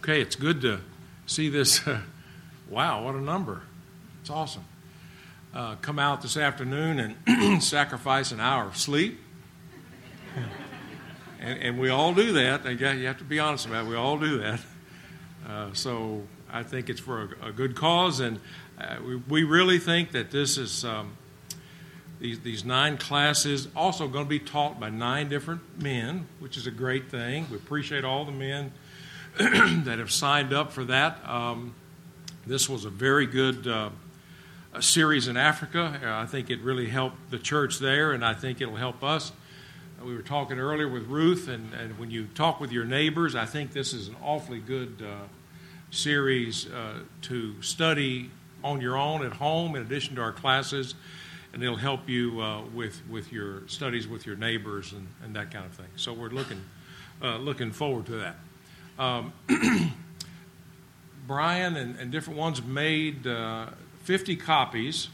Okay, it's good to see this. Wow, what a number. It's awesome. Come out this afternoon and sacrifice an hour of sleep. And we all do that. You have to be honest about it. We all do that. So I think it's for a good cause. And we really think that this is these 9 classes also going to be taught by 9 different men, which is a great thing. We appreciate all the men that have signed up for that. This was a very good series in Africa. I think it really helped the church there, and I think it'll help us. We were talking earlier with Ruth, and when you talk with your neighbors, I think this is an awfully good series to study on your own at home in addition to our classes, and it'll help you with your studies with your neighbors and that kind of thing. So we're looking forward to that. Brian and different ones made 50 copies.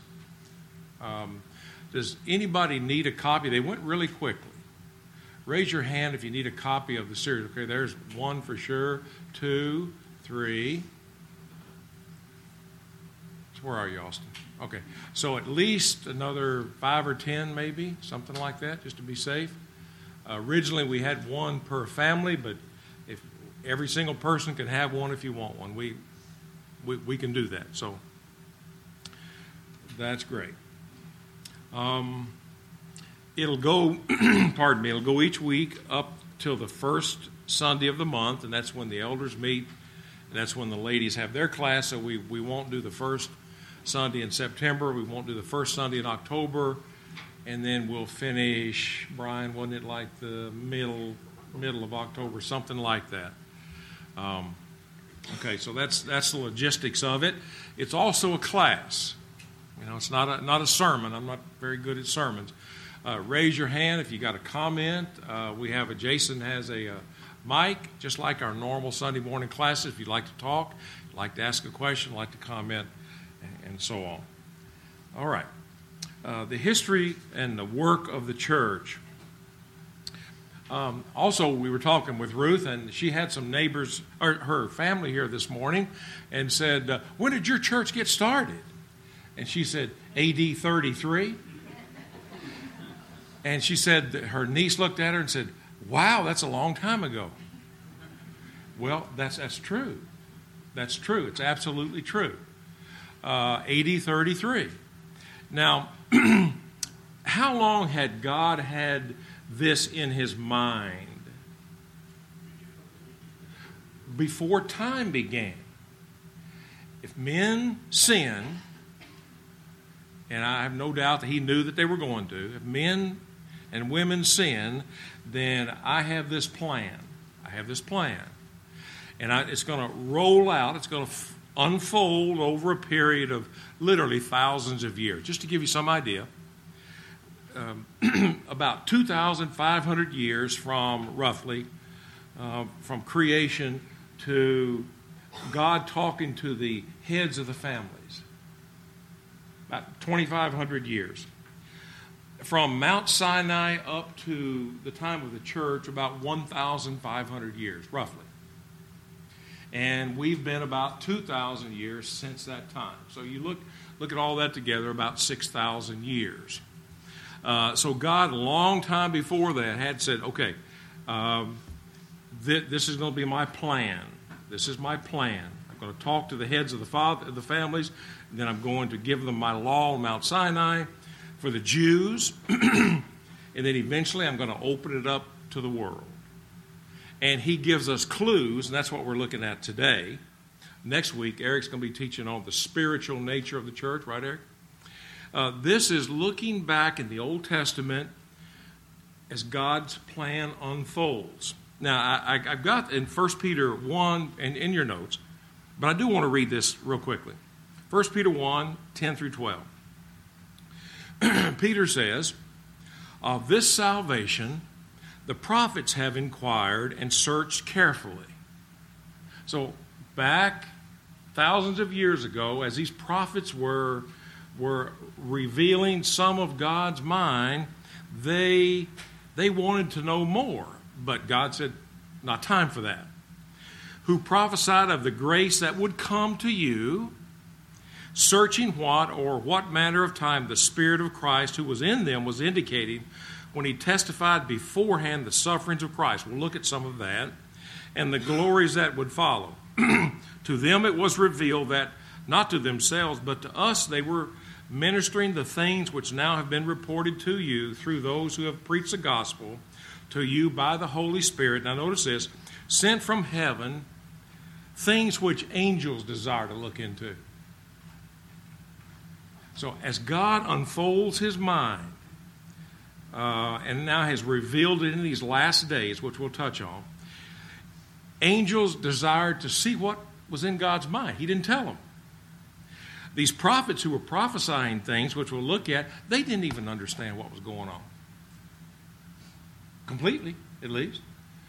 Does anybody need a copy? They went really quickly. Raise your hand if you need a copy of the series. Okay, there's 1 for sure, 2, 3. So where are you, Austin? Okay, so at least another 5 or 10 maybe, something like that, just to be safe. Originally we had 1 per family, but if every single person can have 1 if you want one, we can do that. So that's great. It'll go, it'll go each week up till the first Sunday of the month, and that's when the elders meet, and that's when the ladies have their class. So we won't do the first Sunday in September, we won't do the first Sunday in October, and then we'll finish, Brian, wasn't it like the middle of October, something like that. Okay, so that's the logistics of it. It's also a class. You know, it's not a sermon. I'm not very good at sermons. Raise your hand if you got a comment. Jason has a mic, just like our normal Sunday morning classes. If you'd like to talk, like to ask a question, like to comment, and so on. All right. The history and the work of the church. Also, we were talking with Ruth, and she had some neighbors, or her family here this morning, and said, when did your church get started? And she said, AD 33. And she said, her niece looked at her and said, wow, that's a long time ago. Well, that's true. That's true. It's absolutely true. AD 33. Now, how long had God had this in his mind? Before time began. If men sin, and I have no doubt that he knew that they were going to, if men and women sin, then I have this plan. And it's going to roll out, it's going to unfold over a period of literally thousands of years. Just to give you some idea, about 2,500 years from roughly, from creation to God talking to the heads of the families. About 2,500 years. From Mount Sinai up to the time of the church, about 1,500 years, roughly. And we've been about 2,000 years since that time. So you look at all that together, about 6,000 years. So God, a long time before that, had said, okay, this is going to be my plan. This is my plan. I'm going to talk to the heads of the families, and then I'm going to give them my law on Mount Sinai for the Jews, and then eventually I'm going to open it up to the world. And he gives us clues, and that's what we're looking at today. Next week, Eric's going to be teaching on the spiritual nature of the church, right, Eric? This is looking back in the Old Testament as God's plan unfolds. Now, I've got in 1 Peter 1, and in your notes, but I do want to read this real quickly. 1 Peter 1, 10 through 12. Peter says, of this salvation the prophets have inquired and searched carefully. So back thousands of years ago, as these prophets were revealing some of God's mind, they wanted to know more. But God said, not time for that. who prophesied of the grace that would come to you, searching what manner of time the Spirit of Christ who was in them was indicating when he testified beforehand the sufferings of Christ. We'll look at some of that and the glories that would follow. To them it was revealed that, not to themselves, but to us they were ministering the things which now have been reported to you through those who have preached the gospel to you by the Holy Spirit. Now notice this, sent from heaven, things which angels desire to look into. So as God unfolds his mind, and now has revealed it in these last days, which we'll touch on, angels desired to see what was in God's mind. He didn't tell them. These prophets who were prophesying things, which we'll look at, they didn't even understand what was going on. Completely, at least.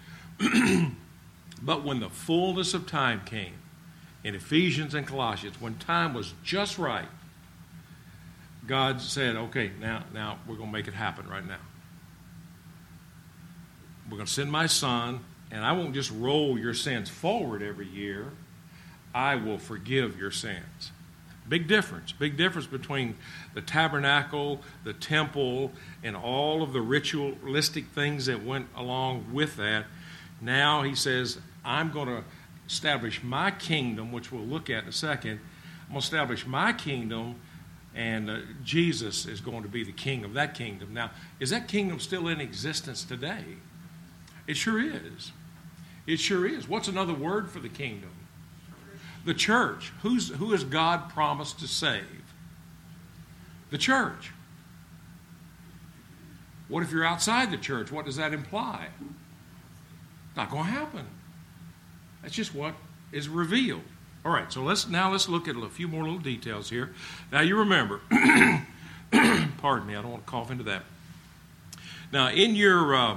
But when the fullness of time came, in Ephesians and Colossians, when time was just right, God said, okay, now we're going to make it happen right now. We're going to send my son, and I won't just roll your sins forward every year. I will forgive your sins. Big difference between the tabernacle, the temple, and all of the ritualistic things that went along with that. Now he says, I'm going to establish my kingdom, which we'll look at in a second. I'm going to establish my kingdom, and Jesus is going to be the king of that kingdom. Now, is that kingdom still in existence today? It sure is. It sure is. What's another word for the kingdom? The church. Who has God promised to save? The church. What if you're outside the church? What does that imply? Not going to happen. That's just what is revealed. All right, so let's look at a few more little details here. Now you remember, pardon me, I don't want to cough into that. Now in your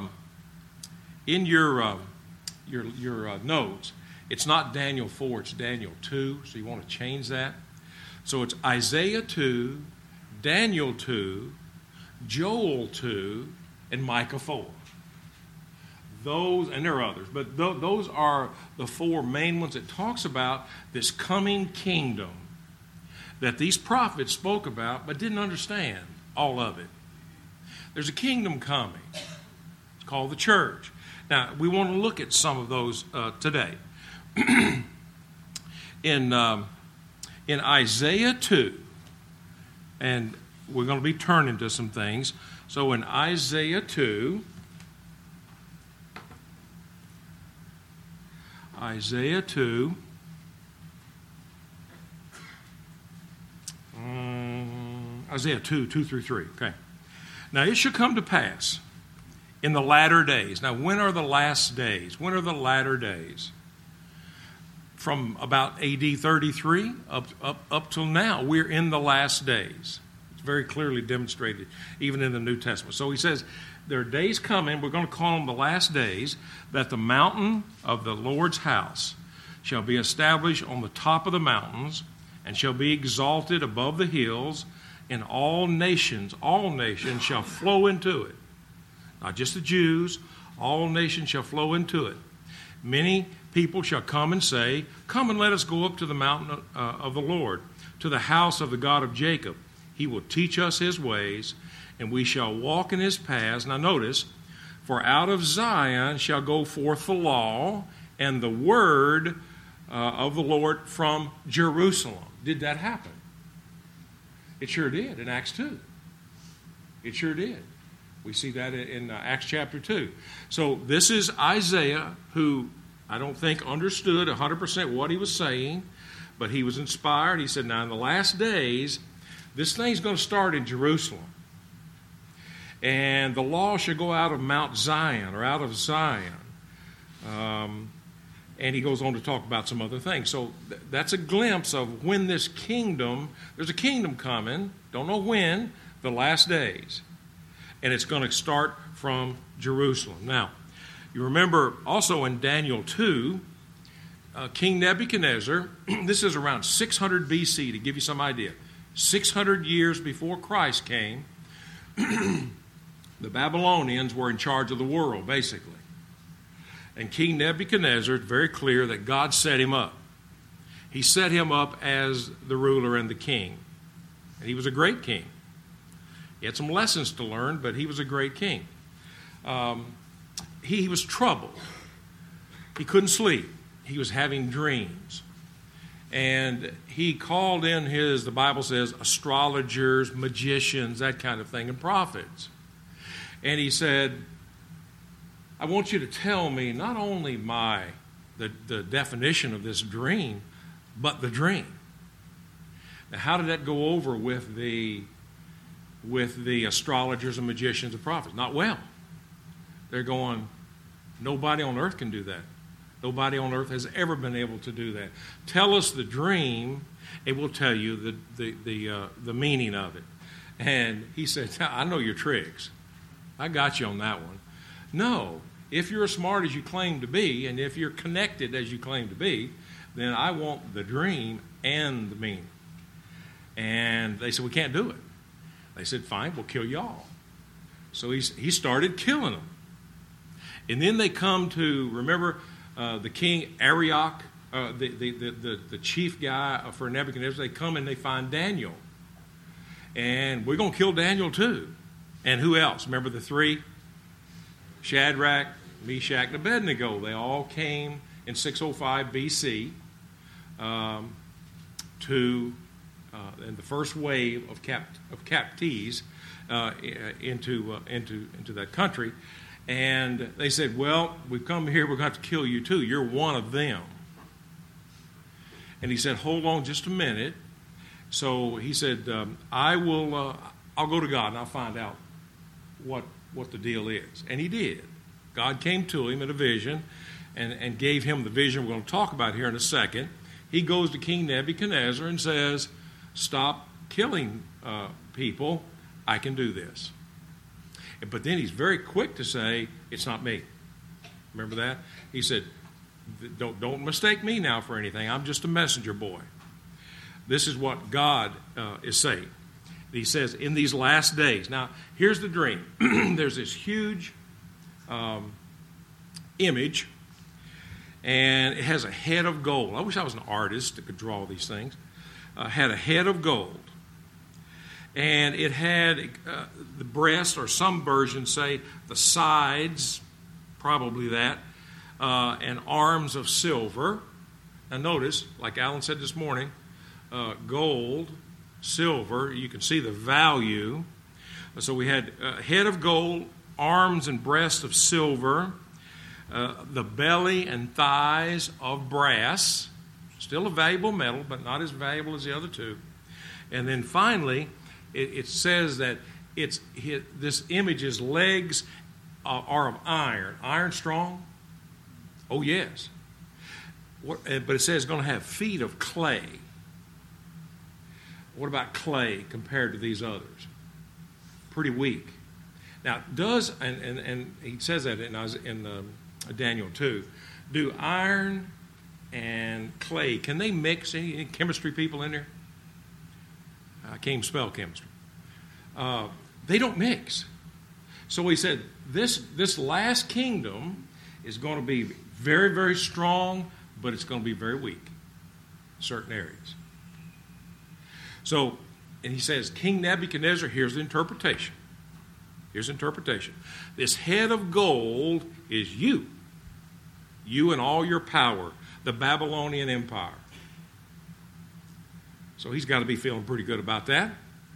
notes, it's not Daniel 4, it's Daniel 2, so you want to change that. So it's Isaiah 2, Daniel 2, Joel 2, and Micah 4. Those, and there are others, but those are the four main ones that talks about this coming kingdom that these prophets spoke about but didn't understand all of it. There's a kingdom coming. It's called the church. Now, we want to look at some of those today. In Isaiah 2, and we're going to be turning to some things. So in Isaiah 2, Isaiah 2, Isaiah 2, 2 through 3. Okay. Now it shall come to pass in the latter days. Now when are the last days? When are the latter days? From about AD 33 up till now, we're in the last days. It's very clearly demonstrated even in the New Testament. So he says, there are days coming, we're going to call them the last days, that the mountain of the Lord's house shall be established on the top of the mountains and shall be exalted above the hills, and all nations shall flow into it. Not just the Jews, all nations shall flow into it. Many people shall come and say, come and let us go up to the mountain of the Lord, to the house of the God of Jacob. He will teach us his ways, and we shall walk in his paths. Now notice, for out of Zion shall go forth the law and the word of the Lord from Jerusalem. Did that happen? It sure did in Acts 2. It sure did. We see that in Acts chapter 2. So this is Isaiah, who I don't think understood 100% what he was saying, but he was inspired. He said, now in the last days, this thing's going to start in Jerusalem. And the law shall go out of Mount Zion, or out of Zion. And he goes on to talk about some other things. So that's a glimpse of when this kingdom, there's a kingdom coming, don't know when, the last days. And it's going to start from Jerusalem. Now, you remember also in Daniel 2, King Nebuchadnezzar, this is around 600 BC, to give you some idea. 600 years before Christ came, the Babylonians were in charge of the world, basically. And King Nebuchadnezzar, it's very clear that God set him up. He set him up as the ruler and the king. And he was a great king. He had some lessons to learn, but he was a great king. He was troubled. He couldn't sleep. He was having dreams. And he called in the Bible says, astrologers, magicians, that kind of thing, and prophets. And he said, I want you to tell me not only the definition of this dream, but the dream. Now, how did that go over with the astrologers and magicians and prophets? Not well. They're going, nobody on earth can do that. Nobody on earth has ever been able to do that. Tell us the dream, and we'll tell you the meaning of it. And he said, I know your tricks. I got you on that one. No, if you're as smart as you claim to be, and if you're connected as you claim to be, then I want the dream and the meaning. And they said, we can't do it. They said, fine, we'll kill you all. So he started killing them. And then they come to, remember, the king Arioch, the chief guy for Nebuchadnezzar, they come and they find Daniel. And we're going to kill Daniel too. And who else? Remember the three? Shadrach, Meshach, and Abednego. They all came in 605 BC in the first wave of captives into that country. And they said, well, we've come here, we're going to have to kill you too. You're one of them. And he said, hold on just a minute. So he said, I'll go to God and I'll find out what the deal is. And he did. God came to him in a vision and gave him the vision we're going to talk about here in a second. He goes to King Nebuchadnezzar and says, stop killing people. I can do this. But then he's very quick to say, it's not me. Remember that? He said, don't mistake me now for anything. I'm just a messenger boy. This is what God is saying. He says, in these last days. Now, here's the dream. There's this huge image, and it has a head of gold. I wish I was an artist that could draw these things. Had a head of gold. And it had the breast, or some versions say the sides, probably that, and arms of silver. Now notice, like Alan said this morning, gold, silver, you can see the value. So we had a head of gold, arms and breast of silver, the belly and thighs of brass, still a valuable metal, but not as valuable as the other two. And then finally, it says that this image's legs are of iron. Iron strong? Oh, yes. But it says it's going to have feet of clay. What about clay compared to these others? Pretty weak. Now, and he says that in Daniel 2, do iron and clay, can they mix? Any chemistry people in there? I can't even spell chemistry. They don't mix. So he said, this last kingdom is going to be very, very strong, but it's going to be very weak in certain areas. So, and he says, King Nebuchadnezzar, here's the interpretation. Here's the interpretation. This head of gold is you. You and all your power, the Babylonian Empire. So he's got to be feeling pretty good about that.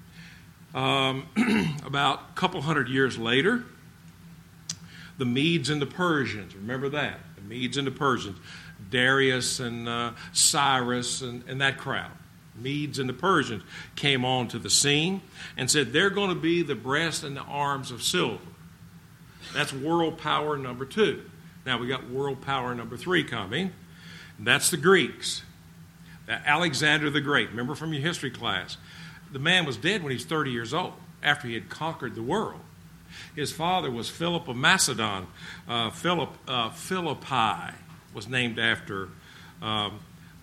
About a couple hundred years later, the Medes and the Persians, remember that? The Medes and the Persians, Darius and Cyrus and that crowd. Medes and the Persians came onto the scene and said they're going to be the breast and the arms of silver. That's world power number 2. Now we got world power number 3 coming. That's the Greeks. Alexander the Great. Remember from your history class, the man was dead when he was 30 years old after he had conquered the world. His father was Philip of Macedon. Philippi was named after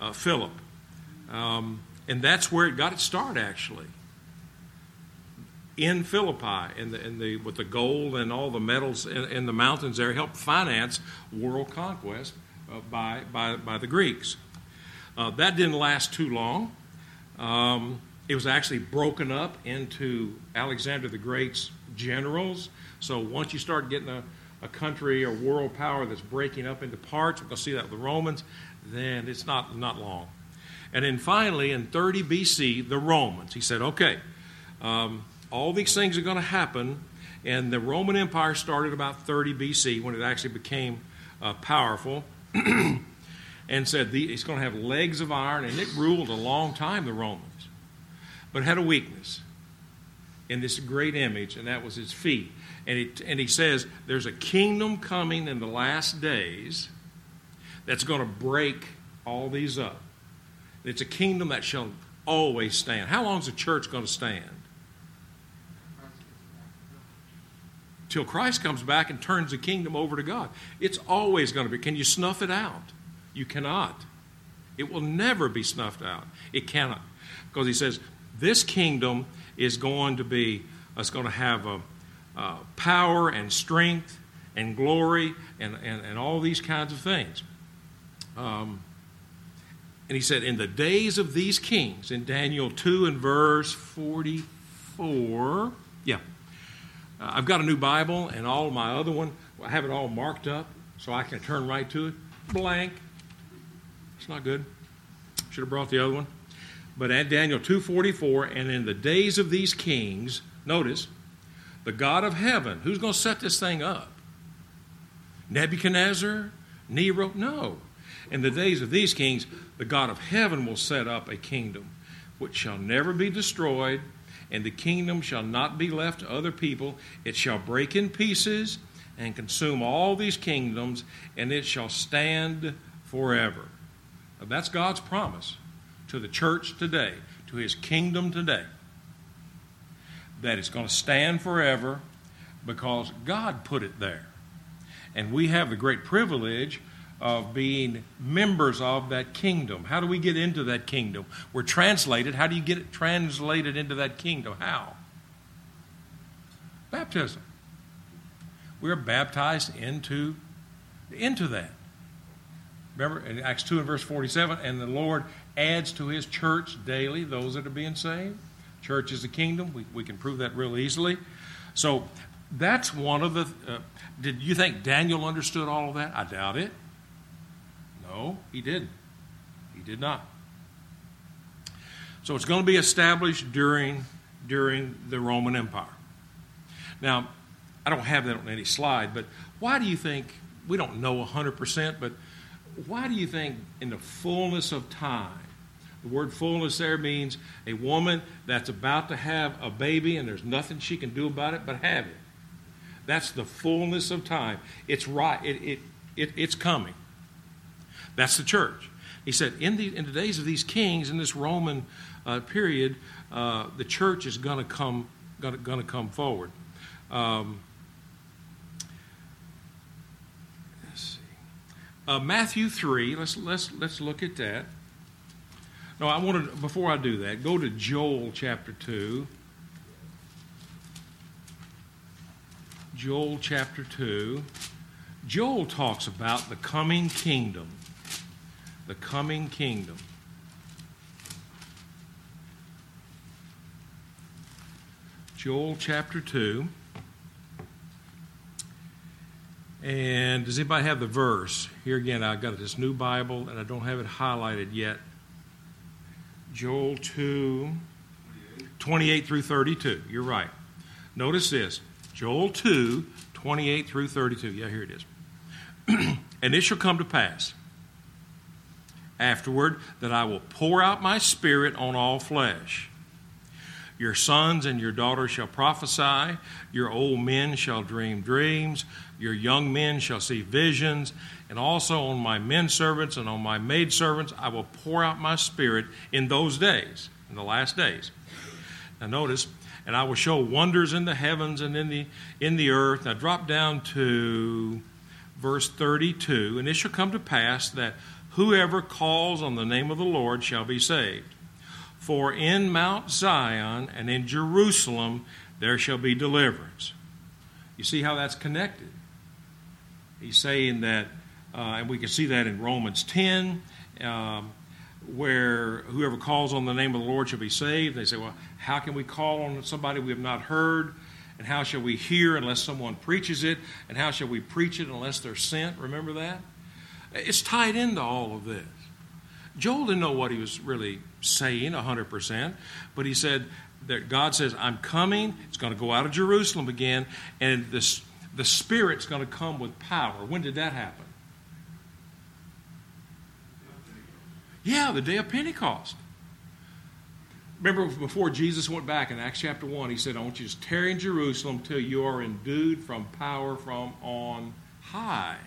Philip. And that's where it got its start, actually. in Philippi, with the gold and all the metals in the mountains there, helped finance world conquest by the Greeks. That didn't last too long. It was actually broken up into Alexander the Great's generals. So once you start getting a country or world power that's breaking up into parts, we're going to see that with the Romans, then it's not long. And then finally, in 30 BC, the Romans, he said, okay, all these things are going to happen, and the Roman Empire started about 30 BC when it actually became powerful, and said it's going to have legs of iron, and it ruled a long time, the Romans, but it had a weakness in this great image, and that was its feet. And he says there's a kingdom coming in the last days that's going to break all these up. It's a kingdom that shall always stand. How long is the church going to stand? Till Christ comes back and turns the kingdom over to God. It's always going to be. Can you snuff it out? You cannot. It will never be snuffed out. It cannot. Because he says this kingdom is going to be, it's going to have power and strength and glory and all these kinds of things. And he said, in the days of these kings, in Daniel 2 and verse 44, I've got a new Bible, and all of my other one, I have it all marked up so I can turn right to it. Blank. It's not good. Should have brought the other one. But at Daniel 2:44, and in the days of these kings, notice, the God of heaven, who's going to set this thing up? Nebuchadnezzar? Nero? No. In the days of these kings, the God of heaven will set up a kingdom which shall never be destroyed, and the kingdom shall not be left to other people. It shall break in pieces and consume all these kingdoms, and it shall stand forever. Now, that's God's promise to the church today, to his kingdom today, that it's going to stand forever because God put it there. And we have the great privilege of being members of that kingdom. How do we get into that kingdom? We're translated. How do you get it translated into that kingdom? How? Baptism. We're baptized into that. Remember in Acts 2 and verse 47, and the Lord adds to his church daily those that are being saved. Church is the kingdom. We can prove that real easily. So that's one of the... did you think Daniel understood all of that? I doubt it. No, he didn't. He did not. So it's going to be established during the Roman Empire. Now, I don't have that on any slide, but why do you think, we don't know 100%, but why do you think in the fullness of time, the word fullness there means a woman that's about to have a baby and there's nothing she can do about it but have it. That's the fullness of time. It's right. It's coming. That's the church. He said, in the days of these kings, in this Roman period, the church is going to come forward. Let's see. Matthew 3. Let's look at that. No, I wanted, before I do that, go to Joel chapter 2. Joel chapter 2. Joel talks about the coming kingdom. The coming kingdom. Joel chapter 2. And does anybody have the verse? Here again, I've got this new Bible and I don't have it highlighted yet. Joel 2, 28 through 32. You're right. Notice this. Joel 2, 28 through 32. Yeah, here it is. And it shall come to pass afterward that I will pour out my spirit on all flesh. Your sons and your daughters shall prophesy. Your old men shall dream dreams. Your young men shall see visions. And also on my men servants and on my maid servants I will pour out my spirit in those days, in the last days. Now notice, and I will show wonders in the heavens and in the earth. Now drop down to verse 32. And it shall come to pass that whoever calls on the name of the Lord shall be saved. For in Mount Zion and in Jerusalem there shall be deliverance. You see how that's connected? He's saying that, and we can see that in Romans 10, where whoever calls on the name of the Lord shall be saved. They say, well, how can we call on somebody we have not heard? And how shall we hear unless someone preaches it? And how shall we preach it unless they're sent? Remember that? It's tied into all of this. Joel didn't know what he was really saying 100%, but he said that God says, I'm coming. It's going to go out of Jerusalem again, and the Spirit's going to come with power. When did that happen? Yeah, the day of Pentecost. Remember before Jesus went back in Acts chapter 1, he said, I want you to tarry in Jerusalem till you are endued from power from on high.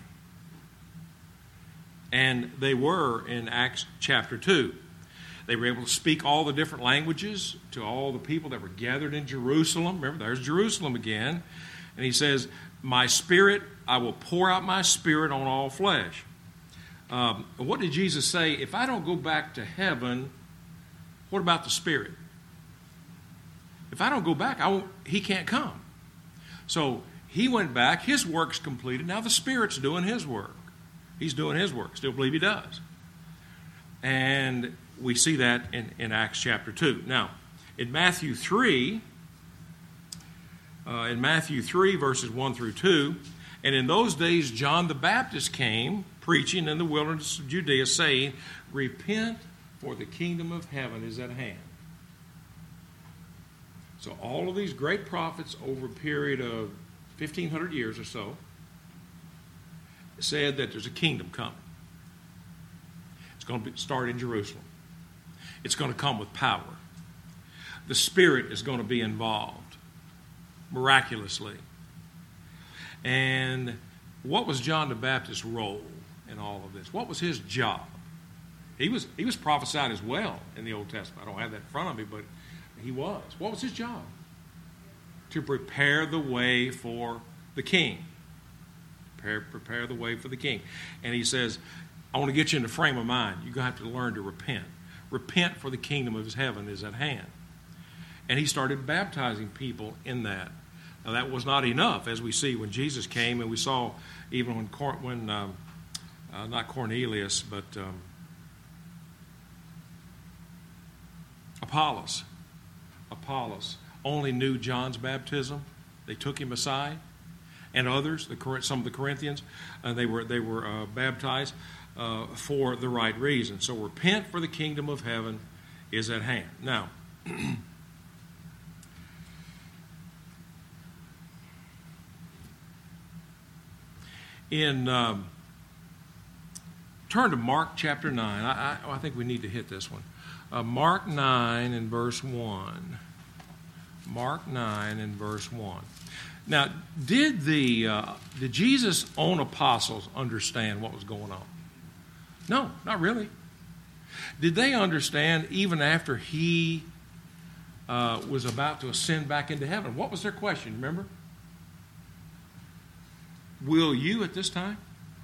And they were in Acts chapter 2. They were able to speak all the different languages to all the people that were gathered in Jerusalem. Remember, there's Jerusalem again. And he says, my spirit, I will pour out my spirit on all flesh. What did Jesus say? If I don't go back to heaven, what about the Spirit? If I don't go back, he can't come. So he went back. His work's completed. Now the Spirit's doing his work. He's doing his work. Still believe he does. And we see that in Acts chapter 2. Now, in Matthew 3, verses 1 through 2, and in those days John the Baptist came, preaching in the wilderness of Judea, saying, repent, for the kingdom of heaven is at hand. So all of these great prophets over a period of 1,500 years or so said that there's a kingdom coming. It's going to start in Jerusalem. It's going to come with power. The Spirit is going to be involved miraculously. And what was John the Baptist's role in all of this? What was his job? He was prophesied as well in the Old Testament. I don't have that in front of me, but he was. What was his job? To prepare the way for the king. Prepare the way for the king. And he says, I want to get you in the frame of mind. You're going to have to learn to repent. Repent, for the kingdom of heaven is at hand. And he started baptizing people in that. Now that was not enough, as we see when Jesus came, and we saw even when not Cornelius, but Apollos only knew John's baptism. They took him aside, and others, some of the Corinthians, they were baptized for the right reason. So repent, for the kingdom of heaven is at hand. Now, turn to Mark chapter 9. I think we need to hit this one. Mark 9 and verse 1. Mark 9 and verse 1. Now, did Jesus' own apostles understand what was going on? No, not really. Did they understand even after he was about to ascend back into heaven? What was their question, remember? Will you at this time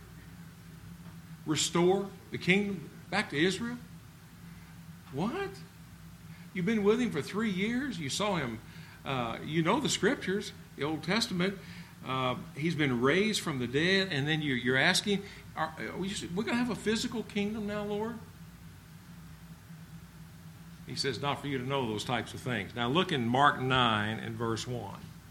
restore the kingdom back to Israel? What? You've been with him for 3 years. You saw him. You know the scriptures, the Old Testament. He's been raised from the dead, and then you're asking, we're going to have a physical kingdom now, Lord? He says, not for you to know those types of things. Now look in Mark 9 and verse 1.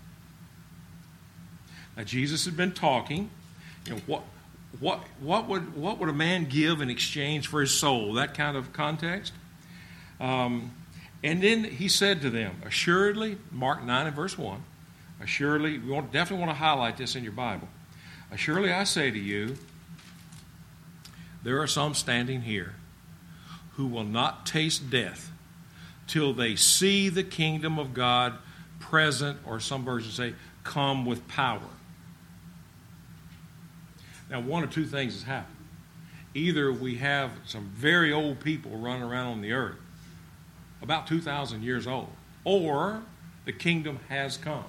Now Jesus had been talking. You know, what would a man give in exchange for his soul? That kind of context. And then he said to them, assuredly, Mark 9 and verse 1, assuredly, we definitely want to highlight this in your Bible. Assuredly, I say to you, there are some standing here who will not taste death till they see the kingdom of God present, or some versions say, come with power. Now, one of two things has happened. Either we have some very old people running around on the earth, about 2,000 years old, or the kingdom has come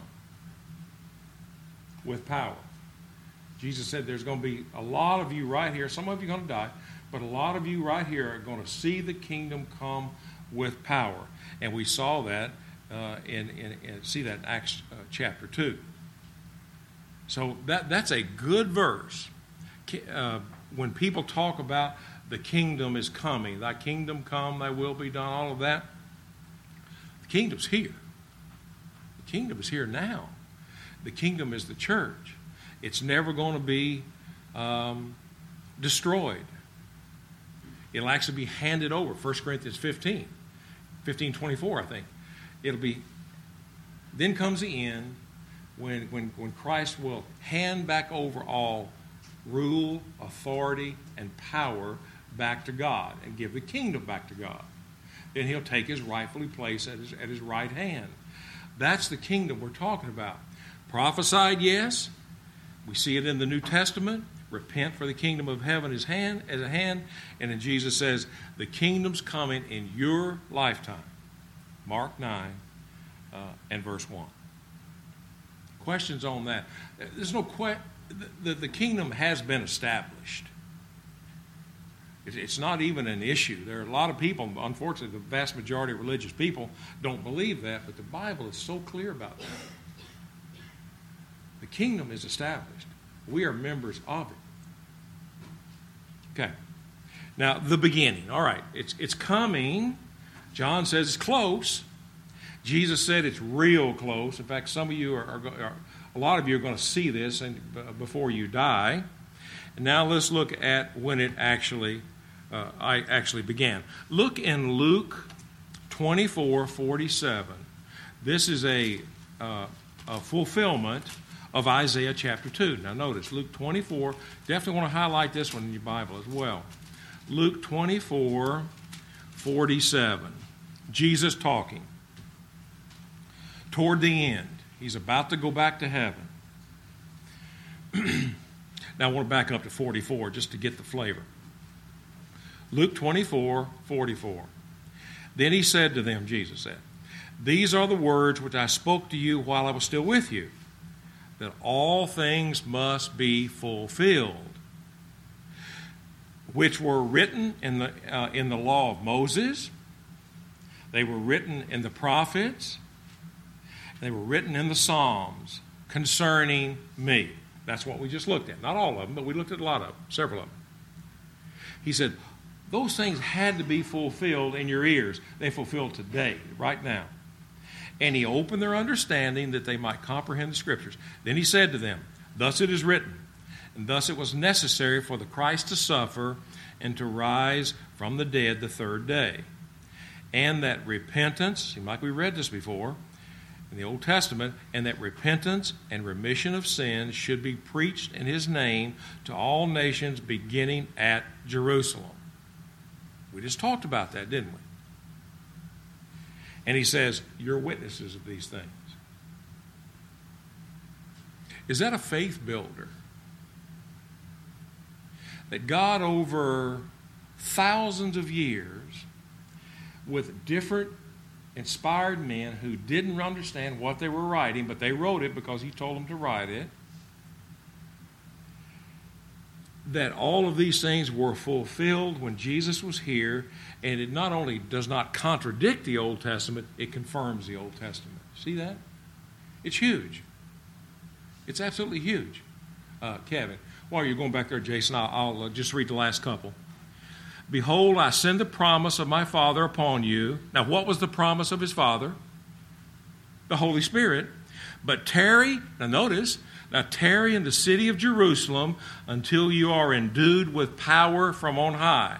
with power. Jesus said there's going to be a lot of you right here. Some of you are going to die, but a lot of you right here are going to see the kingdom come with power. And we saw that and see that in Acts chapter 2. So that's a good verse. When people talk about the kingdom is coming, thy kingdom come, thy will be done, all of that, the kingdom's here. The kingdom is here now. The kingdom is the church. It's never going to be destroyed. It'll actually be handed over. 1 Corinthians 15:24, I think. It'll be, then comes the end when Christ will hand back over all rule, authority, and power back to God and give the kingdom back to God. Then he'll take his rightfully place at his right hand. That's the kingdom we're talking about. Prophesied, yes. We see it in the New Testament. Repent, for the kingdom of heaven is at hand. And then Jesus says, the kingdom's coming in your lifetime. Mark 9 and verse 1. Questions on that? There's no question. The kingdom has been established. It's not even an issue. There are a lot of people, unfortunately, the vast majority of religious people don't believe that, but the Bible is so clear about that. The kingdom is established. We are members of it. Okay. Now, the beginning. All right. It's coming. John says it's close. Jesus said it's real close. In fact, some of you a lot of you are going to see this before you die. And now let's look at when it actually began. Look in Luke 24:47. This is a fulfillment of Isaiah chapter 2. Now notice, Luke 24, definitely want to highlight this one in your Bible as well. Luke 24:47. Jesus talking. Toward the end. He's about to go back to heaven. Now I want to back up to 44 just to get the flavor. Luke 24:44. Then he said to them, Jesus said, these are the words which I spoke to you while I was still with you, that all things must be fulfilled, which were written in the law of Moses. They were written in the prophets. They were written in the Psalms concerning me. That's what we just looked at. Not all of them, but we looked at a lot of them, several of them. He said, those things had to be fulfilled in your ears. They fulfilled today, right now. And he opened their understanding that they might comprehend the Scriptures. Then he said to them, thus it is written, and thus it was necessary for the Christ to suffer and to rise from the dead the third day. And that repentance, seems like we read this before, in the Old Testament, and that repentance and remission of sins should be preached in his name to all nations beginning at Jerusalem. We just talked about that, didn't we? And he says, you're witnesses of these things. Is that a faith builder? That God, over thousands of years, with different inspired men who didn't understand what they were writing, but they wrote it because he told them to write it, that all of these things were fulfilled when Jesus was here, and it not only does not contradict the Old Testament, it confirms the Old Testament. See that? It's huge. It's absolutely huge. Kevin, while you're going back there, Jason, I'll just read the last couple. Behold, I send the promise of my Father upon you. Now, what was the promise of his Father? The Holy Spirit. But tarry, now notice, tarry in the city of Jerusalem until you are endued with power from on high.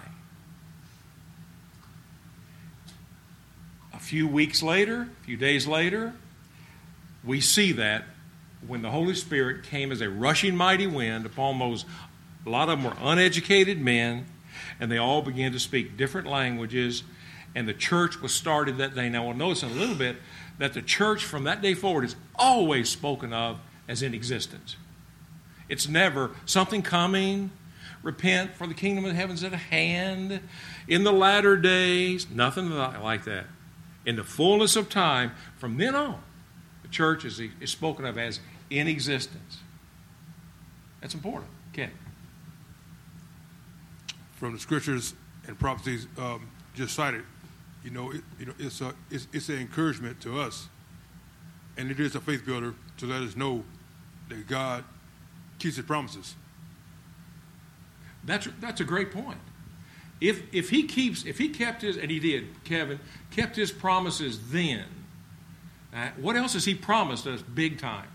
A few weeks later, a few days later, we see that when the Holy Spirit came as a rushing mighty wind upon those, a lot of them were uneducated men, and they all began to speak different languages, and the church was started that day. Now, we'll notice in a little bit that the church from that day forward is always spoken of as in existence. It's never something coming, repent, for the kingdom of heaven is at hand, in the latter days, nothing like that. In the fullness of time, from then on, the church is spoken of as in existence. That's important. Okay. From the scriptures and prophecies just cited, it's an encouragement to us, and it is a faith builder to let us know that God keeps His promises. That's a great point. If he kept his, and he did, Kevin, kept his promises then, what else has he promised us big time?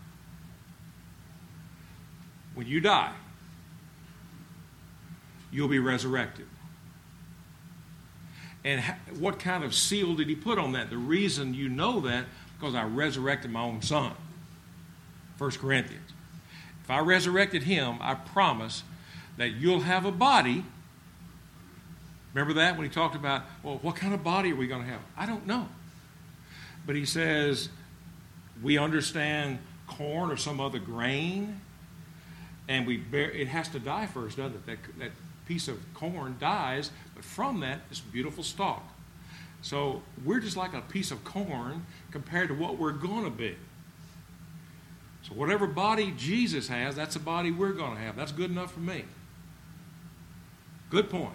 When you die, you'll be resurrected. And what kind of seal did he put on that? The reason you know that, because I resurrected my own son. 1 Corinthians. If I resurrected him, I promise that you'll have a body. Remember that when he talked about, well, what kind of body are we going to have? I don't know. But he says, we understand corn or some other grain, and it has to die first, doesn't it? That piece of corn dies, but from that, this beautiful stalk. So we're just like a piece of corn compared to what we're going to be. So whatever body Jesus has, that's the body we're going to have. That's good enough for me. Good point.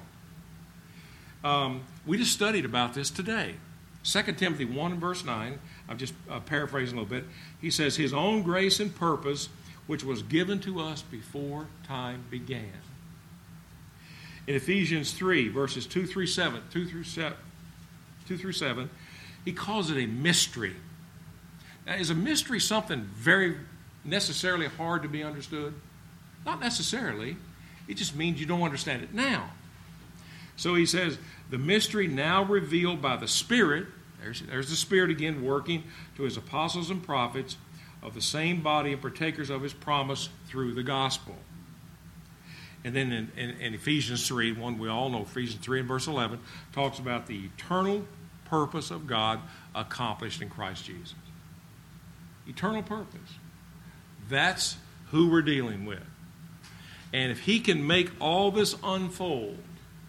We just studied about this today. 2 Timothy 1 and verse 9, I'm just paraphrasing a little bit. He says, His own grace and purpose, which was given to us before time began. In Ephesians 3, verses 2 through 7, he calls it a mystery. Now, is a mystery something very necessarily hard to be understood? Not necessarily. It just means you don't understand it now. So he says, the mystery now revealed by the Spirit, there's the Spirit again working to His apostles and prophets of the same body and partakers of His promise through the gospel. And then in Ephesians 3, one we all know, Ephesians 3 and verse 11, talks about the eternal purpose of God accomplished in Christ Jesus. Eternal purpose. That's who we're dealing with. And if He can make all this unfold,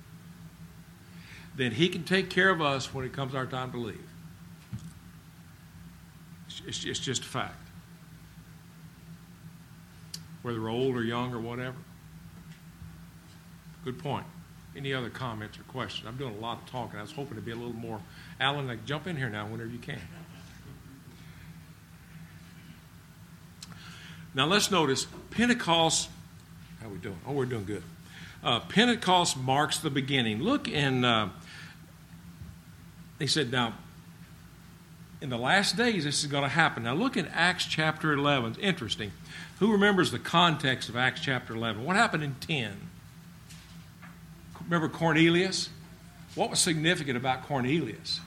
then He can take care of us when it comes our time to leave. It's just a fact. Whether we're old or young or whatever. Good point. Any other comments or questions? I'm doing a lot of talking. I was hoping to be a little more. Alan, jump in here now whenever you can. Now let's notice Pentecost. How are we doing? Oh, we're doing good. Pentecost marks the beginning. Look in, he said, now, in the last days this is going to happen. Now look in Acts chapter 11. It's interesting. Who remembers the context of Acts chapter 11? What happened in 10? Remember Cornelius? What was significant about Cornelius?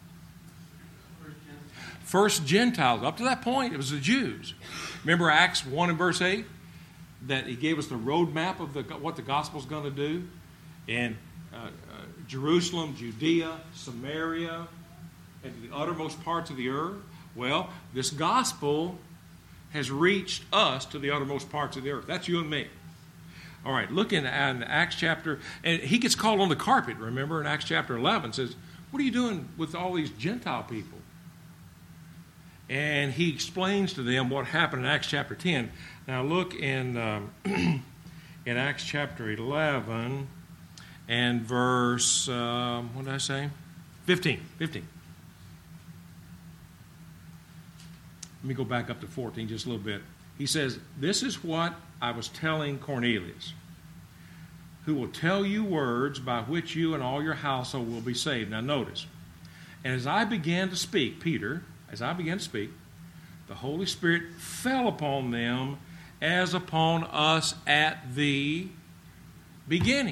First Gentiles. Up to that point, it was the Jews. Remember Acts 1 and verse 8? That he gave us the roadmap of what the gospel's going to do. And Jerusalem, Judea, Samaria, and the uttermost parts of the earth. Well, this gospel has reached us to the uttermost parts of the earth. That's you and me. All right, look in Acts chapter, and he gets called on the carpet, remember, in Acts chapter 11, says, what are you doing with all these Gentile people? And he explains to them what happened in Acts chapter 10. Now look in Acts chapter 11 and verse, what did I say? 15. Let me go back up to 14 just a little bit. He says, this is what I was telling Cornelius, who will tell you words by which you and all your household will be saved. Now notice, and as I began to speak, Peter, as I began to speak, the Holy Spirit fell upon them as upon us at the beginning.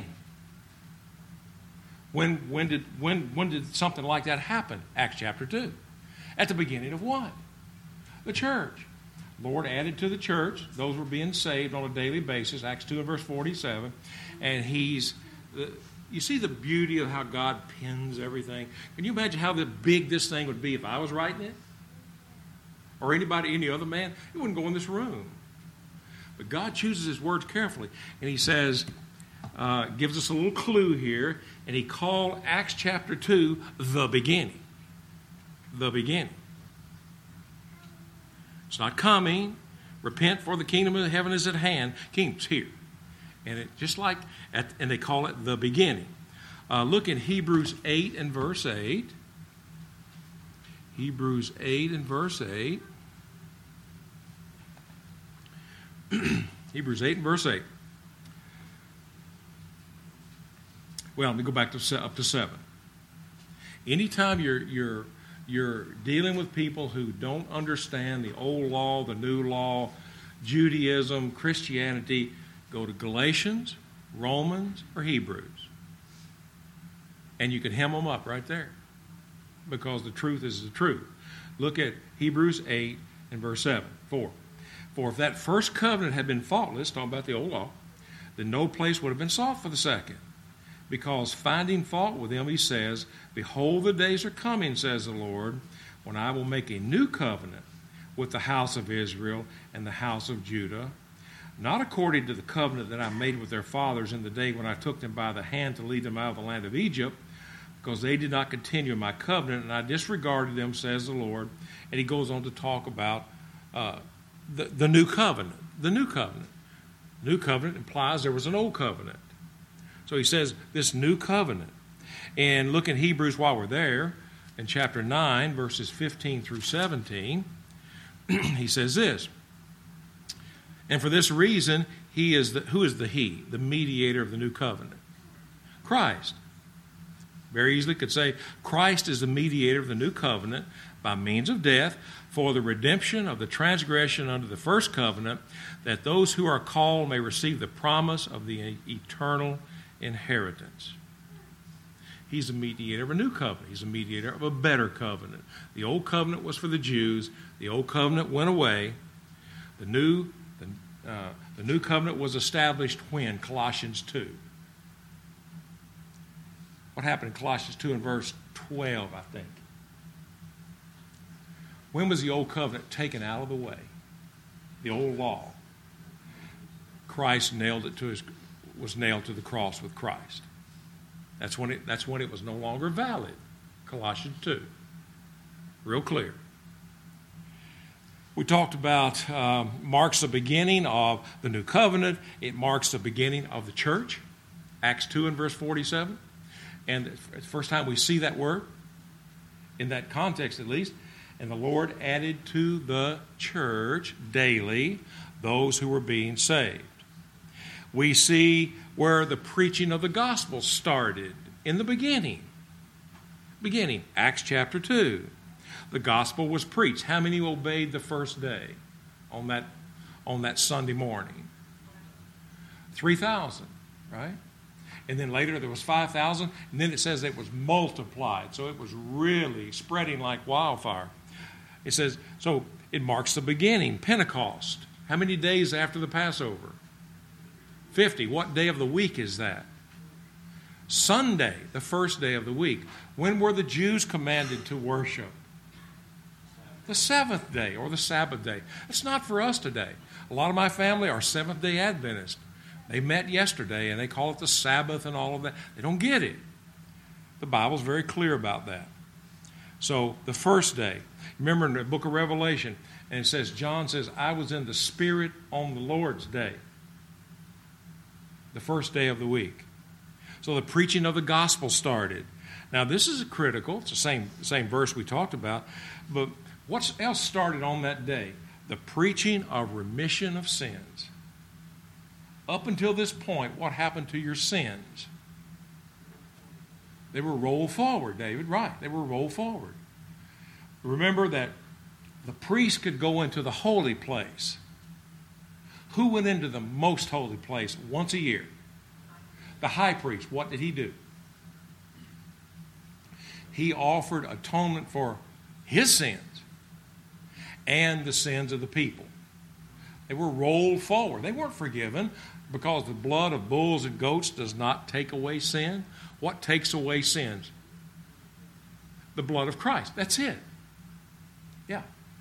When did something like that happen? Acts chapter 2. At the beginning of what? The church. Lord added to the church. Those were being saved on a daily basis. Acts 2 and verse 47. And you see the beauty of how God pins everything. Can you imagine how big this thing would be if I was writing it? Or any other man? It wouldn't go in this room. But God chooses His words carefully. And He says, gives us a little clue here. And He called Acts chapter 2 the beginning. The beginning. It's not coming. Repent, for the kingdom of heaven is at hand. Kingdom's here. And it just like, and they call it the beginning. Look in Hebrews 8 and verse 8. Hebrews 8 and verse 8. Hebrews 8 and verse 8. Well, let me go back to up to 7. Anytime you're dealing with people who don't understand the old law, the new law, Judaism, Christianity, go to Galatians, Romans, or Hebrews. And you can hem them up right there because the truth is the truth. Look at Hebrews 8 and verse 7. 4. For if that first covenant had been faultless, talking about the old law, then no place would have been sought for the second. Because finding fault with them, he says, behold, the days are coming, says the Lord, when I will make a new covenant with the house of Israel and the house of Judah, not according to the covenant that I made with their fathers in the day when I took them by the hand to lead them out of the land of Egypt, because they did not continue in my covenant, and I disregarded them, says the Lord. And he goes on to talk about the new covenant. The new covenant. New covenant implies there was an old covenant. So he says this new covenant. And look in Hebrews while we're there, in chapter 9, verses 15 through 17, he says this. And for this reason, who is the he? The mediator of the new covenant. Christ. Very easily could say, Christ is the mediator of the new covenant by means of death for the redemption of the transgression under the first covenant, that those who are called may receive the promise of the eternal inheritance. He's a mediator of a new covenant. He's a mediator of a better covenant. The old covenant was for the Jews. The old covenant went away. The new covenant was established when? Colossians 2. What happened in Colossians 2 and verse 12, I think? When was the old covenant taken out of the way? The old law. Christ was nailed to the cross with Christ. That's when it was no longer valid. Colossians 2. Real clear. We talked about marks the beginning of the new covenant. It marks the beginning of the church. Acts 2 and verse 47. And it's the first time we see that word, in that context at least. And the Lord added to the church daily those who were being saved. We see where the preaching of the gospel started in the beginning. Acts chapter 2. The gospel was preached. How many obeyed the first day on that Sunday morning? 3,000, right? And then later there was 5,000, and then it says it was multiplied. So it was really spreading like wildfire. It says, so it marks the beginning, Pentecost. How many days after the Passover? 50. What day of the week is that? Sunday, the first day of the week. When were the Jews commanded to worship? The seventh day, or the Sabbath day. It's not for us today. A lot of my family are Seventh-day Adventists. They met yesterday, and they call it the Sabbath and all of that. They don't get it. The Bible's very clear about that. So, the first day. Remember in the book of Revelation, and it says, John says, I was in the Spirit on the Lord's day. The first day of the week. So the preaching of the gospel started. Now this is critical. It's the same verse we talked about. But what else started on that day? The preaching of remission of sins. Up until this point, what happened to your sins? They were rolled forward, David. Right, they were rolled forward. Remember that the priest could go into the holy place. Who went into the most holy place once a year? The high priest. What did he do? He offered atonement for his sins and the sins of the people. They were rolled forward. They weren't forgiven because the blood of bulls and goats does not take away sin. What takes away sins? The blood of Christ. That's it. Yeah.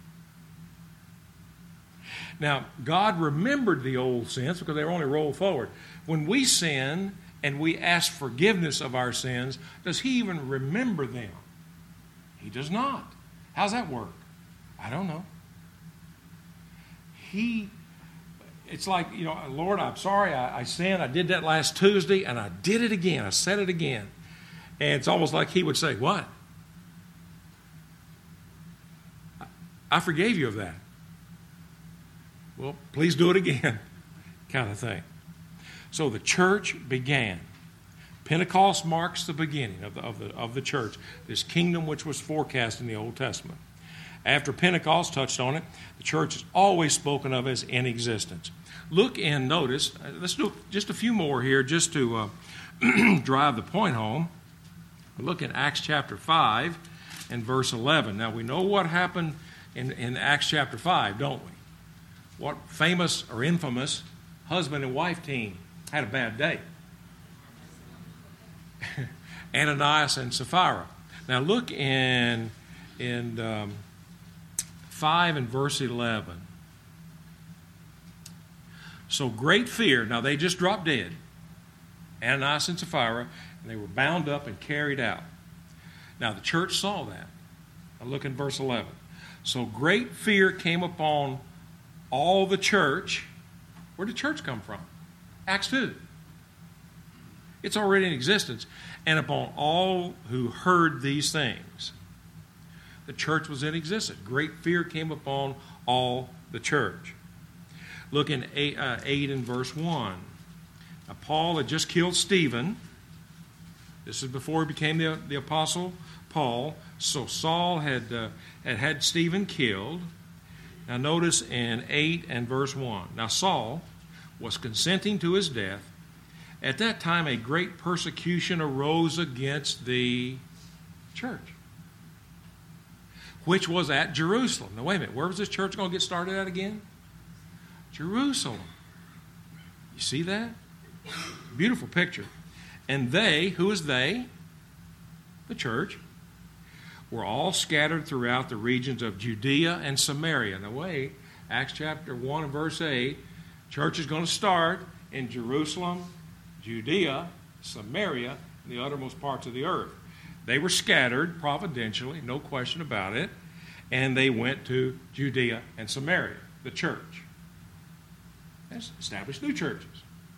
Now, God remembered the old sins because they were only rolled forward. When we sin and we ask forgiveness of our sins, does He even remember them? He does not. How's that work? I don't know. It's like, Lord, I'm sorry, I sinned. I did that last Tuesday, and I did it again. I said it again. And it's almost like He would say, what? I forgave you of that. Well, please do it again, kind of thing. So the church began. Pentecost marks the beginning of the church, this kingdom which was forecast in the Old Testament. After Pentecost, touched on it, the church is always spoken of as in existence. Look and notice, let's do just a few more here just to drive the point home. Look at Acts chapter 5 and verse 11. Now we know what happened in Acts chapter 5, don't we? What famous or infamous husband and wife team had a bad day? Ananias and Sapphira. Now look in 5 and verse 11. So great fear. Now they just dropped dead. Ananias and Sapphira, and they were bound up and carried out. Now the church saw that. Now look in verse 11. So great fear came upon all the church. Where did church come from? Acts 2. It's already in existence. And upon all who heard these things. The church was in existence. Great fear came upon all the church. Look in 8 and verse 1. Now, Paul had just killed Stephen. This is before he became the apostle Paul. So Saul had Stephen killed. Now notice in 8 and verse 1. Now Saul was consenting to his death. At that time a great persecution arose against the church, which was at Jerusalem. Now wait a minute, where was this church going to get started at again? Jerusalem. You see that? Beautiful picture. And they, who is they? The church, were all scattered throughout the regions of Judea and Samaria. Now wait, Acts chapter 1 and verse 8, church is going to start in Jerusalem, Judea, Samaria, and the uttermost parts of the earth. They were scattered providentially, no question about it, and they went to Judea and Samaria, the church. That's established new churches.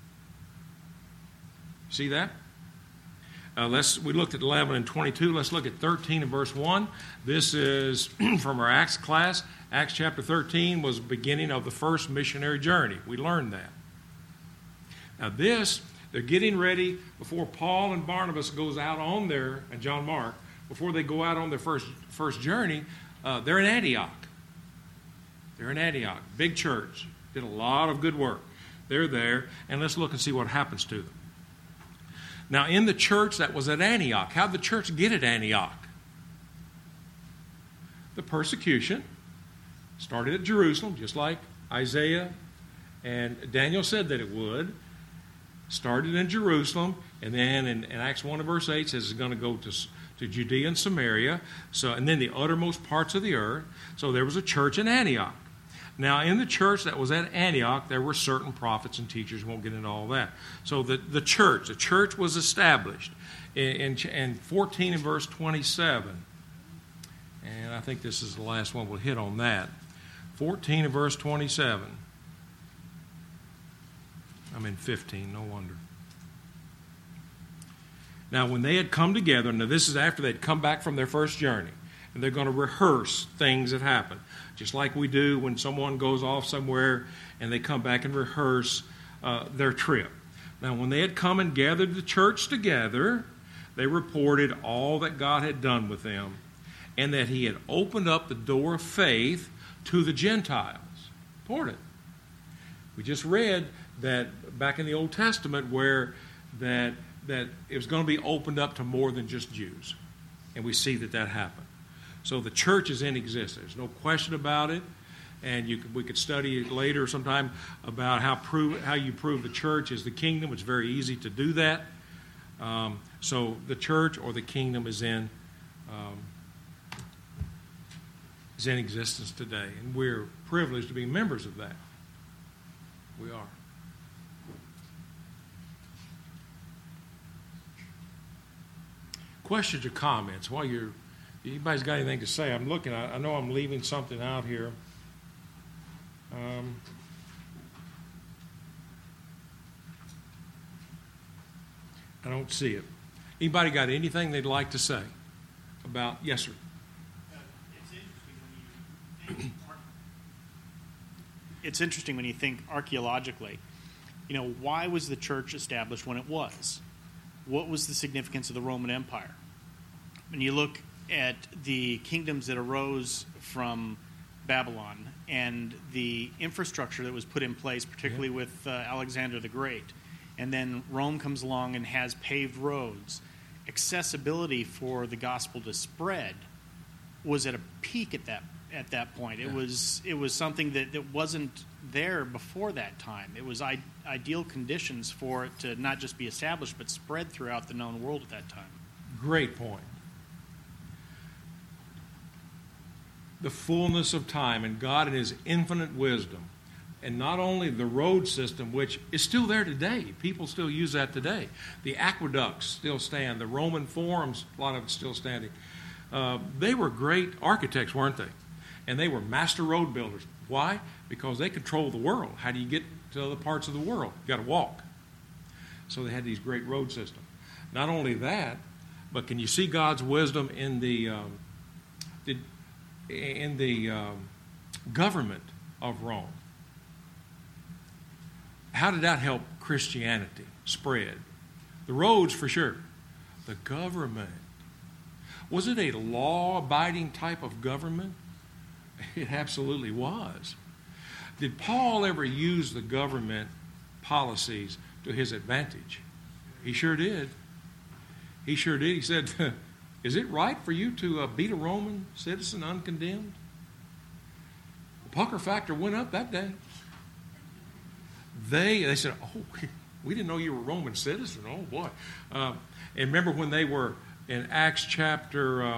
See that? We looked at 11 and 22. Let's look at 13 and verse 1. This is from our Acts class. Acts chapter 13 was the beginning of the first missionary journey. We learned that. Now they're getting ready before Paul and Barnabas goes out on their, and John Mark, before they go out on their first journey, they're in Antioch. They're in Antioch. Big church. Did a lot of good work. They're there, and let's look and see what happens to them. Now, in the church that was at Antioch, how did the church get at Antioch? The persecution started at Jerusalem, just like Isaiah and Daniel said that it would. Started in Jerusalem, and then in Acts 1 and verse 8 says it's going to go to Judea and Samaria, and then the uttermost parts of the earth. So there was a church in Antioch. Now, in the church that was at Antioch, there were certain prophets and teachers. We won't get into all that. So the church was established in 14 and verse 27. And I think this is the last one we'll hit on that. 14 and verse 27. I'm in 15, no wonder. Now, when they had come together, now this is after they'd come back from their first journey, and they're going to rehearse things that happened, just like we do when someone goes off somewhere and they come back and rehearse their trip. Now, when they had come and gathered the church together, they reported all that God had done with them and that he had opened up the door of faith to the Gentiles. Important. We just read that back in the Old Testament where that it was going to be opened up to more than just Jews. And we see that happened. So the church is in existence. There's no question about it. And we could study it later sometime about how you prove the church is the kingdom. It's very easy to do that. So the church or the kingdom is in existence today. And we're privileged to be members of that. We are. Questions or comments while anybody's got anything to say? I'm looking. I know I'm leaving something out here. I don't see it. Anybody got anything they'd like to say about? Yes, sir. It's interesting when you it's interesting when you think archaeologically. Why was the church established when it was? What was the significance of the Roman Empire? When you look at the kingdoms that arose from Babylon and the infrastructure that was put in place, particularly with Alexander the Great, and then Rome comes along and has paved roads, accessibility for the gospel to spread was at a peak at that point. It was something that wasn't there before that time. It was ideal conditions for it to not just be established but spread throughout the known world at that time. Great point. The fullness of time, and God in His infinite wisdom, and not only the road system, which is still there today. People still use that today. The aqueducts still stand. The Roman forums, a lot of it's still standing. They were great architects, weren't they? And they were master road builders. Why? Because they control the world. How do you get to other parts of the world? You got to walk. So they had these great road systems. Not only that, but can you see God's wisdom in the government of Rome? How did that help Christianity spread? The roads, for sure. The government. Was it a law-abiding type of government? It absolutely was. Did Paul ever use the government policies to his advantage? He sure did. He sure did. He said, is it right for you to beat a Roman citizen uncondemned? The pucker factor went up that day. They said, oh, we didn't know you were a Roman citizen. Oh, boy. And remember when they were in Acts chapter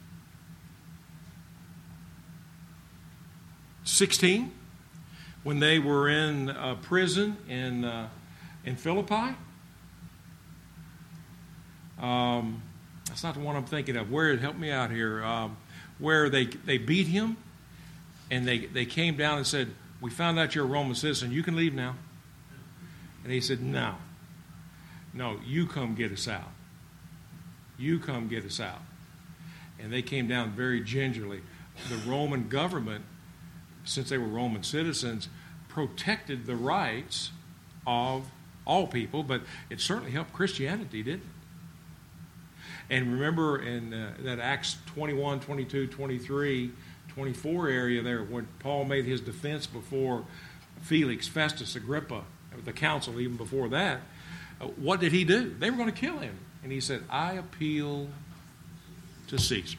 16, when they were in prison in Philippi? That's not the one I'm thinking of. Where, help me out here, where they beat him, and they came down and said, we found out you're a Roman citizen. You can leave now. And he said, no, you come get us out. You come get us out. And they came down very gingerly. The Roman government, since they were Roman citizens, protected the rights of all people, but it certainly helped Christianity, didn't it? And remember in that Acts 21, 22, 23, 24 area there, when Paul made his defense before Felix, Festus, Agrippa, the council even before that, what did he do? They were going to kill him. And he said, I appeal to Caesar.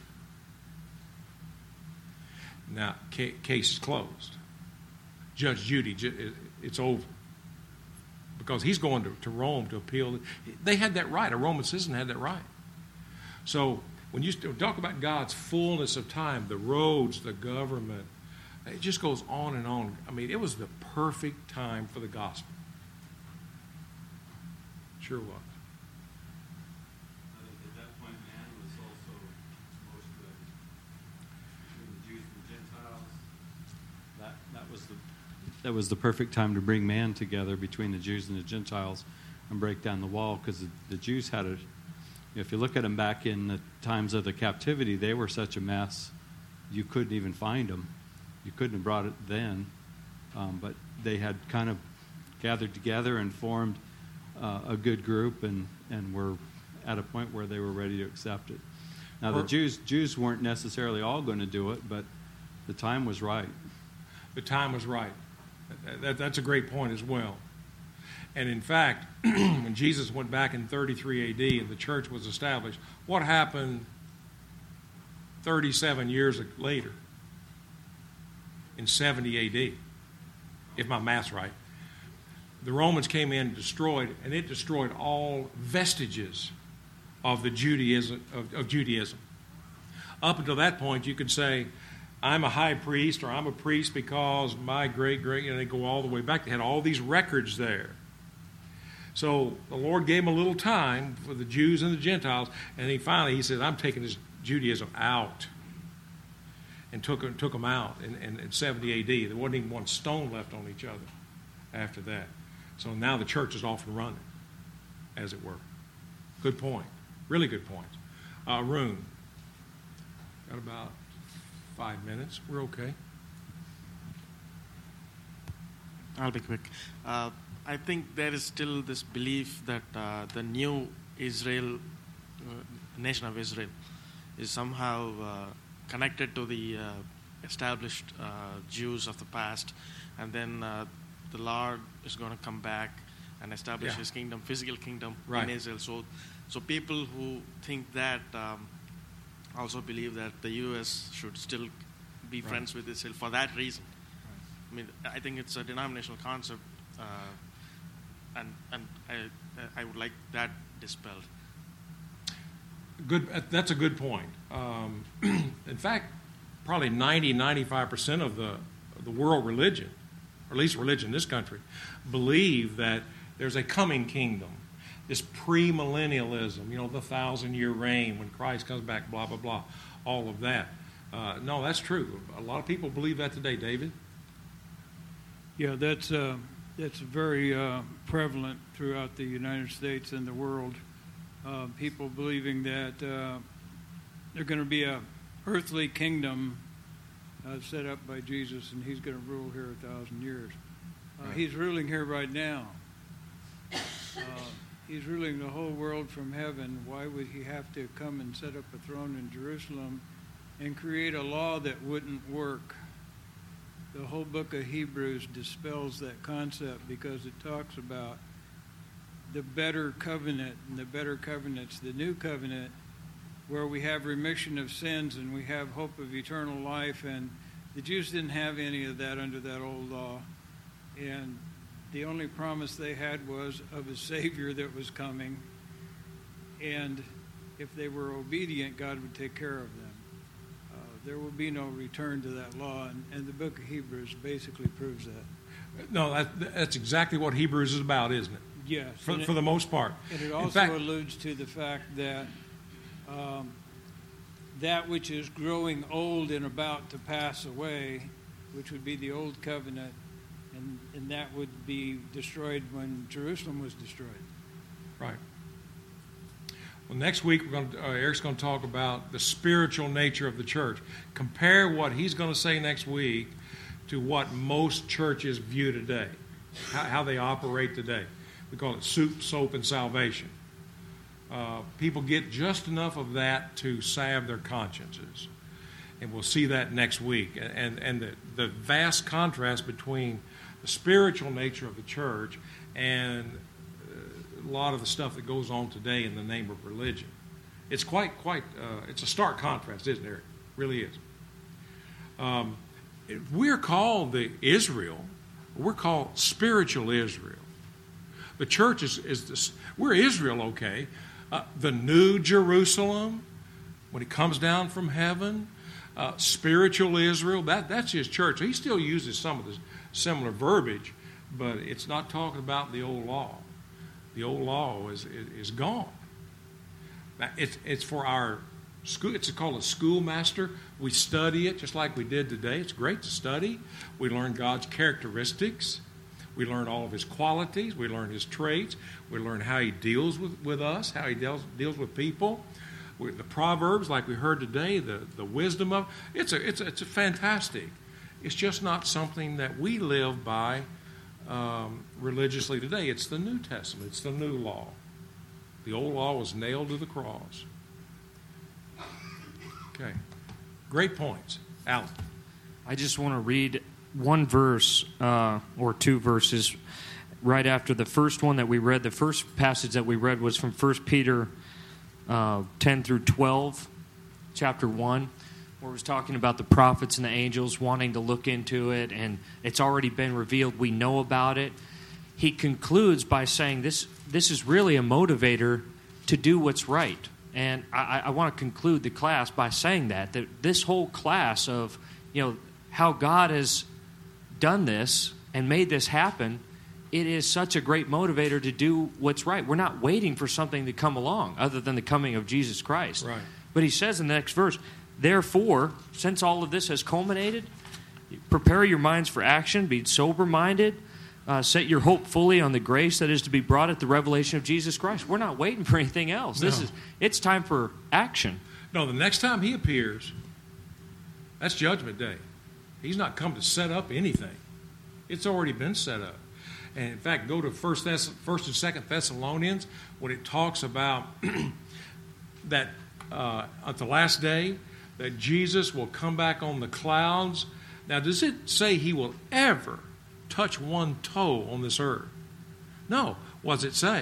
Now, case is closed. Judge Judy, it's over. Because he's going to Rome to appeal. They had that right. A Roman citizen had that right. So when you talk about God's fullness of time, the roads, the government, it just goes on and on. I mean, it was the perfect time for the gospel. Sure was. I think at that point, man was also most between the Jews and the Gentiles. That was the perfect time to bring man together between the Jews and the Gentiles and break down the wall, because the Jews had if you look at them back in the times of the captivity, they were such a mess, you couldn't even find them. You couldn't have brought it then, but they had kind of gathered together and formed a good group and were at a point where they were ready to accept it. Now, the Jews weren't necessarily all going to do it, but the time was right. The time was right. That's a great point as well. And in fact, when Jesus went back in 33 A.D. and the church was established, what happened 37 years later in 70 A.D., if my math's right? The Romans came in and destroyed, and it destroyed all vestiges of the Judaism. Up until that point, you could say, I'm a high priest, or I'm a priest because my great, and they go all the way back. They had all these records there. So the Lord gave them a little time for the Jews and the Gentiles, and he said, I'm taking this Judaism out. And took them out in 70 A.D. There wasn't even one stone left on each other after that. So now the church is off and running, as it were. Good point. Really good point. Arun, got about 5 minutes. We're okay. I'll be quick. I think there is still this belief that the new Israel, nation of Israel, is somehow connected to the established Jews of the past, and then the Lord is going to come back and establish His kingdom, physical kingdom in Israel. So people who think that also believe that the U.S. should still be friends with Israel for that reason. I mean, I think it's a denominational concept, and I would like that dispelled. Good. That's a good point. In fact, probably 95% of the world religion, or at least religion in this country, believe that there's a coming kingdom. This premillennialism, the 1,000-year reign when Christ comes back, blah, blah, blah, all of that. No, that's true. A lot of people believe that today, David. Yeah, that's very prevalent throughout the United States and the world. People believing that there's going to be a earthly kingdom set up by Jesus, and He's going to rule here 1,000 years. He's ruling here right now. He's ruling the whole world from heaven. Why would He have to come and set up a throne in Jerusalem and create a law that wouldn't work? The whole book of Hebrews dispels that concept because it talks about the better covenant, and the better covenant's the new covenant, where we have remission of sins and we have hope of eternal life. And the Jews didn't have any of that under that old law. And the only promise they had was of a Savior that was coming. And if they were obedient, God would take care of them. There will be no return to that law. And the book of Hebrews basically proves that. No, that's exactly what Hebrews is about, isn't it? Yes. For the most part. And it also alludes to the fact that that which is growing old and about to pass away, which would be the old covenant, and that would be destroyed when Jerusalem was destroyed. Right. Well, next week Eric's going to talk about the spiritual nature of the church. Compare what he's going to say next week to what most churches view today, how they operate today. We call it soup, soap, and salvation. People get just enough of that to salve their consciences. And we'll see that next week. And the vast contrast between the spiritual nature of the church and a lot of the stuff that goes on today in the name of religion. It's quite it's a stark contrast, isn't it? It really is. We're called the Israel. We're called spiritual Israel. The church we're Israel, okay. The new Jerusalem, when He comes down from heaven, spiritual Israel, that's His church. He still uses some of the similar verbiage, but it's not talking about the old law. The old law is gone. Now, it's for our school. It's called a schoolmaster. We study it just like we did today. It's great to study. We learn God's characteristics. We learn all of His qualities. We learn His traits. We learn how He deals with us, how He deals with people. The Proverbs, like we heard today, the wisdom of it's a fantastic. It's just not something that we live by religiously today. It's the New Testament. It's the new law. The old law was nailed to the cross. Okay. Great points. Alan. I just want to read one verse or two verses right after the first one that we read. The first passage that we read was from 1 Peter 10 through 12, chapter 1, where it was talking about the prophets and the angels wanting to look into it, and it's already been revealed. We know about it. He concludes by saying this is really a motivator to do what's right. And I want to conclude the class by saying that this whole class of, how God has done this and made this happen, it is such a great motivator to do what's right. We're not waiting for something to come along other than the coming of Jesus Christ. Right. But he says in the next verse, therefore, since all of this has culminated, prepare your minds for action, be sober-minded, set your hope fully on the grace that is to be brought at the revelation of Jesus Christ. We're not waiting for anything else. No. It's time for action. No, the next time He appears, that's Judgment Day. He's not come to set up anything. It's already been set up. And in fact, go to First and Second Thessalonians when it talks about that at the last day that Jesus will come back on the clouds. Now, does it say he will ever touch one toe on this earth? No. What does it say?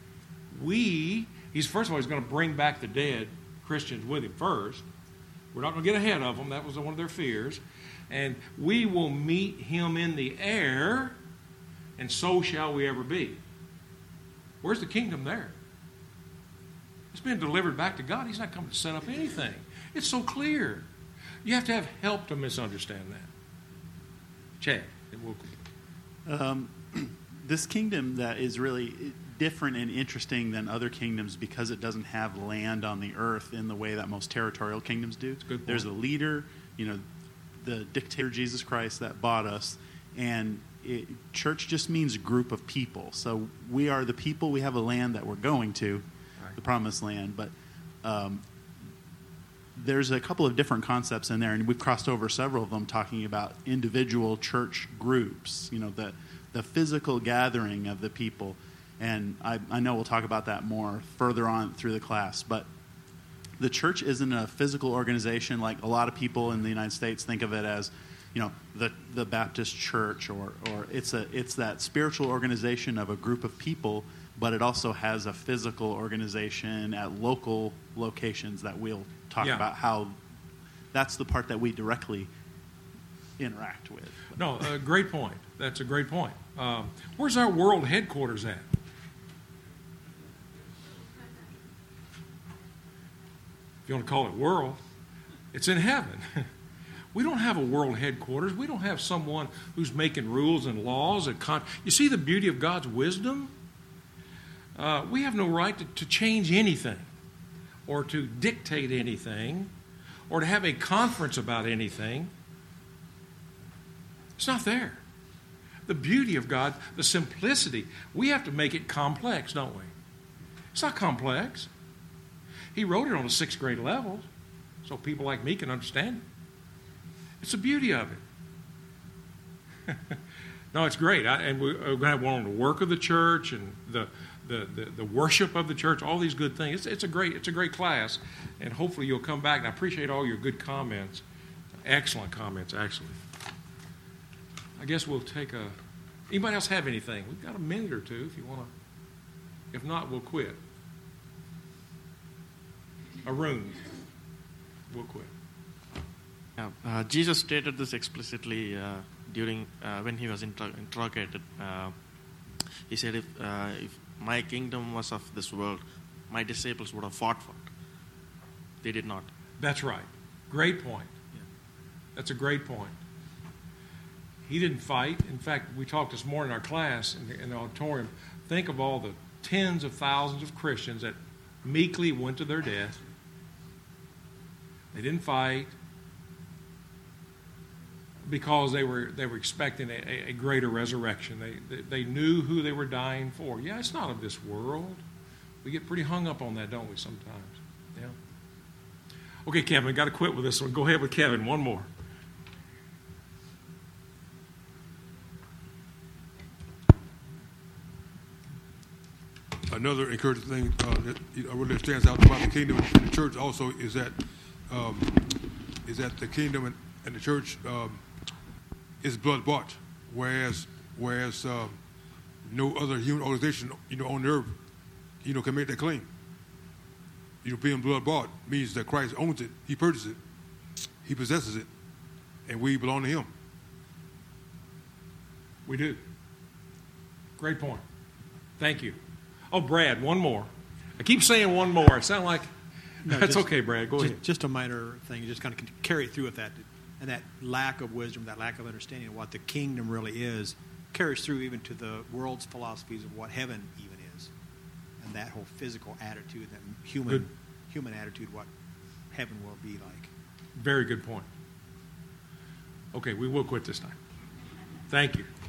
He's first of all, he's going to bring back the dead Christians with him first. We're not going to get ahead of them. That was one of their fears. And we will meet him in the air, and so shall we ever be. Where's the kingdom there? It's been delivered back to God. He's not coming to set up anything. It's so clear. You have to have help to misunderstand that. Chad. This kingdom that is really different and interesting than other kingdoms because it doesn't have land on the earth in the way that most territorial kingdoms do. There's a leader, the dictator Jesus Christ that bought us, and church just means a group of people. So we are the people. We have a land that we're going to, the promised land, but there's a couple of different concepts in there, and we've crossed over several of them talking about individual church groups, the physical gathering of the people. And I know we'll talk about that more further on through the class, but the church isn't a physical organization like a lot of people in the United States think of it as, the Baptist church, or it's that spiritual organization of a group of people, but it also has a physical organization at local locations that we'll talk about how that's the part that we directly interact with. No, great point. That's a great point. Where's our world headquarters at? If you want to call it world, it's in heaven. We don't have a world headquarters. We don't have someone who's making rules and laws. You see the beauty of God's wisdom? We have no right to change anything or to dictate anything or to have a conference about anything. It's not there. The beauty of God, the simplicity, we have to make it complex, don't we? It's not complex. He wrote it on a 6th grade level so people like me can understand it. It's the beauty of it. No, it's great. And we're going to have one on the work of the church and the worship of the church, all these good things. It's a great class, and hopefully you'll come back. And I appreciate all your good comments. Excellent comments, actually. I guess we'll take anybody else have anything? We've got a minute or two if you want to. If not, we'll quit. Arun, we'll quit. Jesus stated this explicitly during when he was interrogated. He said, if my kingdom was of this world, my disciples would have fought for it. They did not. That's right. Great point. Yeah. That's a great point. He didn't fight. In fact, we talked this morning in our class in the auditorium. Think of all the tens of thousands of Christians that meekly went to their death. They didn't fight because they were expecting a greater resurrection. They knew who they were dying for. Yeah, it's not of this world. We get pretty hung up on that, don't we, sometimes? Yeah. Okay, Kevin, got to quit with this one. Go ahead with Kevin. One more. Another encouraging thing that really stands out about the kingdom and the church also is that the kingdom and the church is blood bought, whereas no other human organization on earth can make that claim. Being blood bought means that Christ owns it, He purchased it, He possesses it, and we belong to Him. We do. Great point. Thank you. Oh, Brad, one more. I keep saying one more. It sounds like that's okay, Brad. Go ahead. Just a minor thing. Just kind of carry through with that. And that lack of wisdom, that lack of understanding of what the kingdom really is, carries through even to the world's philosophies of what heaven even is. And that whole physical attitude, that human attitude, what heaven will be like. Very good point. Okay, we will quit this time. Thank you.